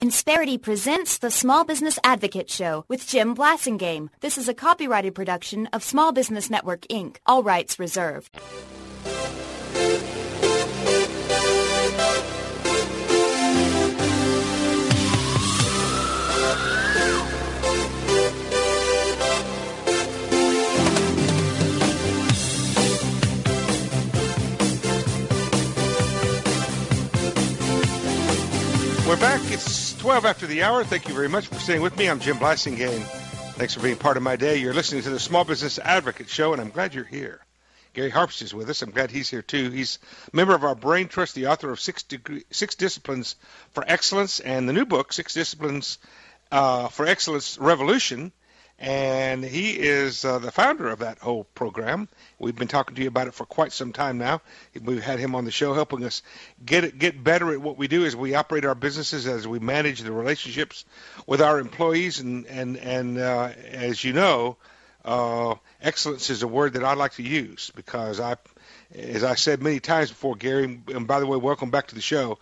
Insperity presents the Small Business Advocate Show with Jim Blasingame. This is a copyrighted production of Small Business Network, Inc., all rights reserved. We're back. It's 12 after the hour. Thank you very much for staying with me. I'm Jim Blasingame. Thanks for being part of my day. You're listening to the Small Business Advocate Show, and I'm glad you're here. Gary Harpst is with us. I'm glad he's here, too. He's a member of our Brain Trust, the author of Six Disciplines for Excellence, and the new book, Six Disciplines for Excellence Revolution. And he is the founder of that whole program. We've been talking to you about it for quite some time now. We've had him on the show helping us get better at what we do as we operate our businesses, as we manage the relationships with our employees. And as you know, excellence is a word that I like to use because as I said many times before, Gary, and by the way, welcome back to the show,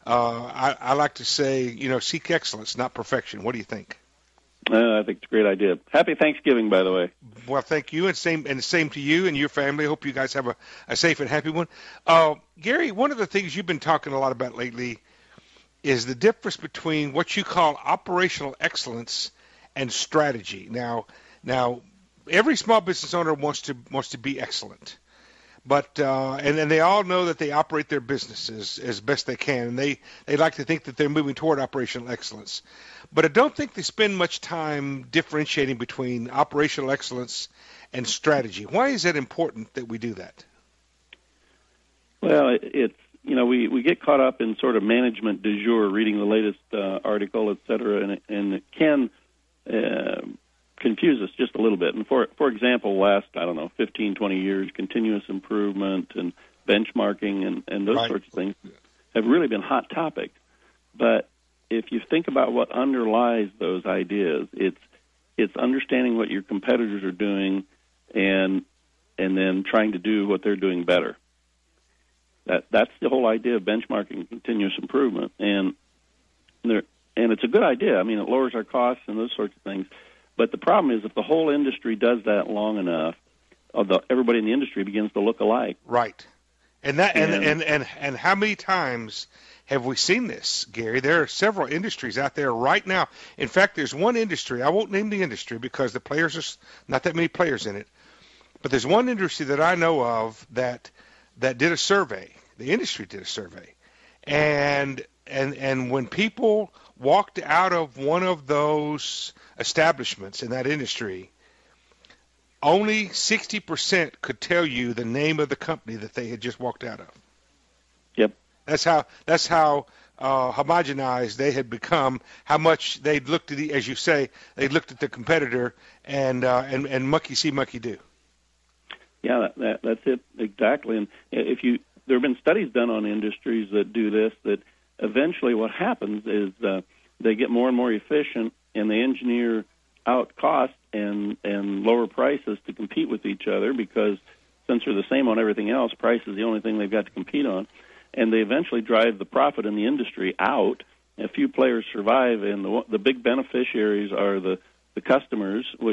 I like to say, seek excellence, not perfection. What do you think? I think it's a great idea. Happy Thanksgiving, by the way. Well, thank you, and same to you and your family. I hope you guys have a safe and happy one. Gary, one of the things you've been talking a lot about lately is the difference between what you call operational excellence and strategy. Now, every small business owner wants to be excellent, but and they all know that they operate their businesses as best they can, and they like to think that they're moving toward operational excellence. But I don't think they spend much time differentiating between operational excellence and strategy. Why is it important that we do that? Well, it's we get caught up in sort of management du jour, reading the latest article, et cetera, and it can confuse us just a little bit. And for example, last 15, 20 years, continuous improvement and benchmarking and those sorts of things have really been hot topics. But if you think about what underlies those ideas, it's understanding what your competitors are doing and then trying to do what they're doing better. That's the whole idea of benchmarking and continuous improvement, and it's a good idea. I mean, it lowers our costs and those sorts of things. But the problem is, if the whole industry does that long enough, everybody in the industry begins to look alike. Right, and how many times have we seen this, Gary? There are several industries out there right now. In fact, there's one industry, I won't name the industry because the players are not that many players in it, but there's one industry that I know of that did a survey. The industry did a survey. And when people walked out of one of those establishments in that industry, only 60% could tell you the name of the company that they had just walked out of. Yep. That's how homogenized they had become. How much they'd looked at as you say, they looked at the competitor and mucky see, mucky do. Yeah, that's it exactly. And there have been studies done on industries that do this. That eventually, what happens is they get more and more efficient, and they engineer out costs and lower prices to compete with each other because since they're the same on everything else, price is the only thing they've got to compete on. And they eventually drive the profit in the industry out. A few players survive, and the big beneficiaries are the customers, which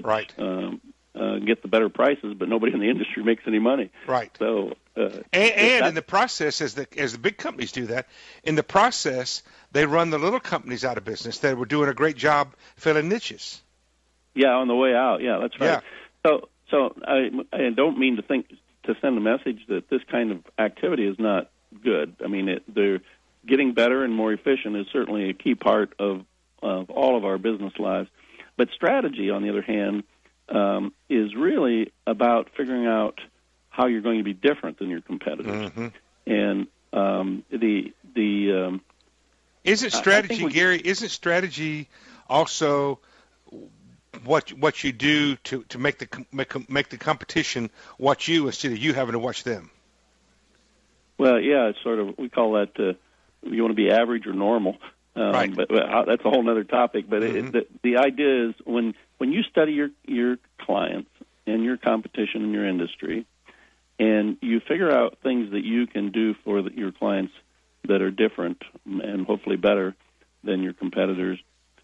get the better prices, but nobody in the industry makes any money. Right. So, and in the process, as the big companies do that, in the process, they run the little companies out of business that were doing a great job filling niches. Yeah, on the way out. Yeah, that's right. Yeah. So I don't mean to send a message that this kind of activity is not good. I mean, they're getting better and more efficient is certainly a key part of all of our business lives. But strategy, on the other hand, is really about figuring out how you're going to be different than your competitors. Mm-hmm. And isn't strategy, Gary? Isn't strategy also what you do to make the competition watch you instead of you having to watch them? Well, yeah, it's sort of, we call that you want to be average or normal. Right. But that's a whole other topic. But the idea is when you study your clients and your competition in your industry, and you figure out things that you can do for your clients that are different and hopefully better, than your competitors,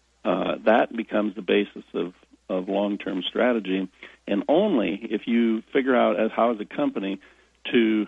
that becomes the basis of long-term strategy. And only if you figure out how as a company to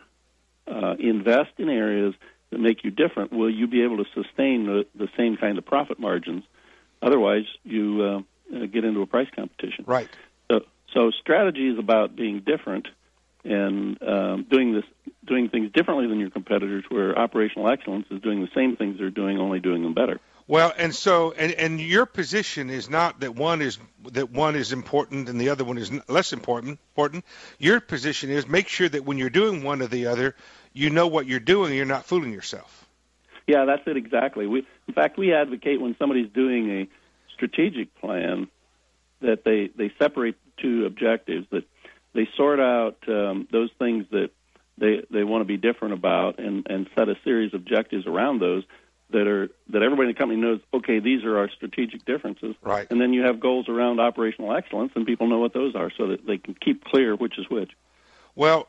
invest in areas that make you different will you be able to sustain the same kind of profit margins. Otherwise, you get into a price competition. Right. So strategy is about being different and doing things differently than your competitors, where operational excellence is doing the same things they're doing, only doing them better. Well, and your position is not that one is important and the other one is less important. Your position is make sure that when you're doing one or the other, you know what you're doing and you're not fooling yourself. Yeah, that's it exactly. In fact, we advocate when somebody's doing a strategic plan that they separate two objectives, that they sort out those things that they want to be different about and set a series of objectives around those that everybody in the company knows, okay, these are our strategic differences. Right. And then you have goals around operational excellence, and people know what those are so that they can keep clear which is which. Well,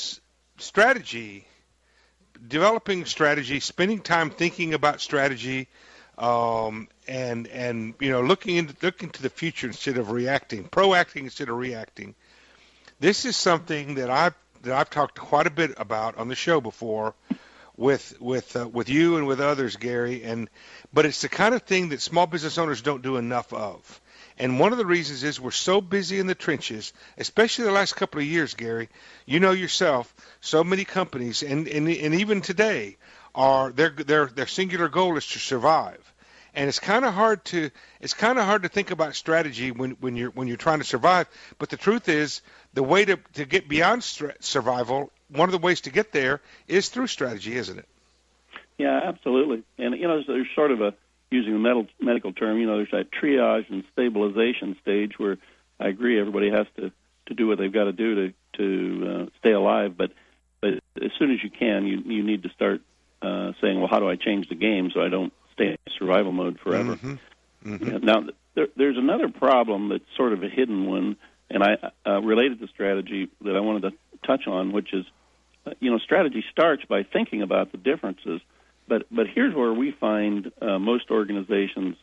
strategy, developing strategy, spending time thinking about strategy, and looking to the future instead of reacting, proacting instead of reacting. This is something that I've talked quite a bit about on the show before with you and with others, Gary. But it's the kind of thing that small business owners don't do enough of. And one of the reasons is we're so busy in the trenches, especially the last couple of years, Gary. You know yourself, so many companies, and even today, their singular goal is to survive. And it's kind of hard to think about strategy when you're trying to survive. But the truth is, the way to get beyond survival, one of the ways to get there is through strategy, isn't it? Yeah, absolutely. And there's sort of using the medical term, there's that triage and stabilization stage where I agree everybody has to do what they've got to do to stay alive. But as soon as you can, you need to start saying, well, how do I change the game so I don't stay in survival mode forever? Mm-hmm. Mm-hmm. Now, there's another problem that's sort of a hidden one, and I related to strategy that I wanted to touch on, which is, strategy starts by thinking about the differences. But here's where we find most organizations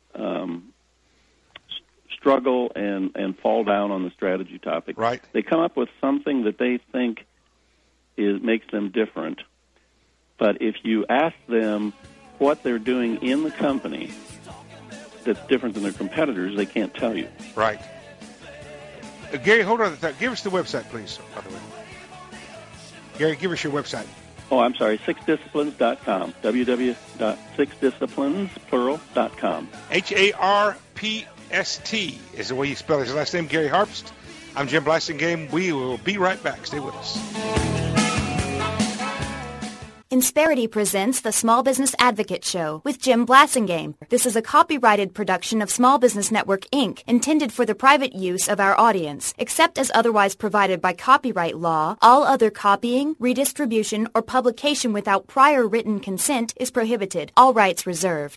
struggle and fall down on the strategy topic. Right. They come up with something that they think makes them different. But if you ask them what they're doing in the company that's different than their competitors, they can't tell you. Right. Gary, hold on a thought. Give us the website, please, by the way. Gary, give us your website. Oh, I'm sorry, sixdisciplines.com, www.sixdisciplines.com. HARPST is the way you spell his last name, Gary Harpst. I'm Jim Blasingame. We will be right back. Stay with us. Insperity presents the Small Business Advocate Show with Jim Blasingame. This is a copyrighted production of Small Business Network, Inc., intended for the private use of our audience. Except as otherwise provided by copyright law, all other copying, redistribution, or publication without prior written consent is prohibited. All rights reserved.